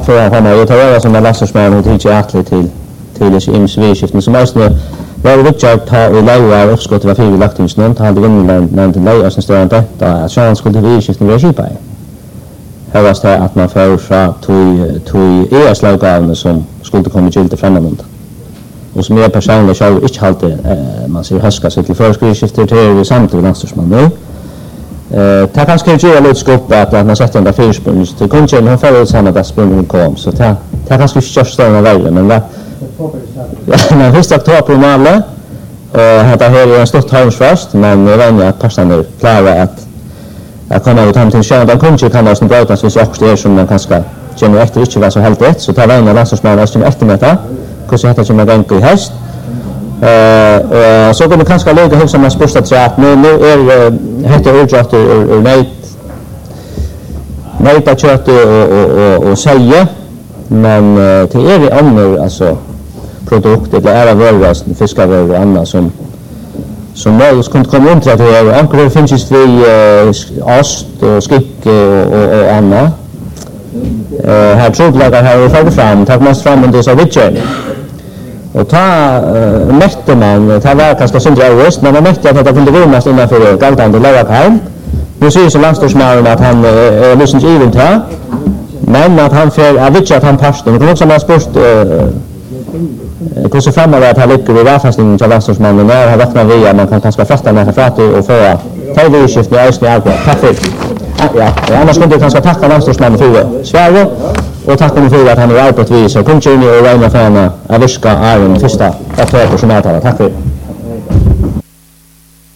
för att komma ut och som landslagsman och tycker atlet till IMS-skiften som mest var Richard ta och lägga uppskott var för lagt in snön hade vunnit men det lägger sen står inte att chans skulle vi skiften vi skipa. Här var det att man får fra till ES-lagen som skulle komma till framåt. Och som jag personligen själv inte alltid man ser höska sig till förskriftskifter till samtidigt landslagsman nu. Det kanske inte är lite skopp att man sätter den där fyrspringen till kunchen hon får ut samma där springen kom så det kanske inte körs större vägen men va men först oktober på Malmö hade här en stort hörnsfast men jag vet att passan nu klarar att komma ut hem till sjön den kunchen kan också brötas vis också det som man kanske känner efter inte var så helt rätt så tar vägen landslagsman nästan efter med det hur så heter det som en i höst så kommer kanske lägga hus som man spursta till att nu heter urdratt och nejta kött och sälja men till är det andra alltså produkter det är varor fiskar och annat som möjligt kunde komma in till att det är ankor finns vi ost och skick och annat här trodlagar här och fram tar man fram och det så vitt och ta mätte man ta var kanske som dröst men man mätte att det kunde rymmas innanför galtande lagakheim. Nu ser så landslagsmannen att han lyssnar till event här. Men att han för jag vet att han passar. Det kan också man sport hur så framåt att han lyckas i varfastningen till landslagsmannen när han vaknar via man kan kanske fasta med frat och få ta det skift med östra allt. Tack för ja, annars skulle jag kanske tacka landslagsmannen för Sverige. Och tack för att han är på ett vis och kunde ju räkna för att viska är den första oktober som jag talar. Tack för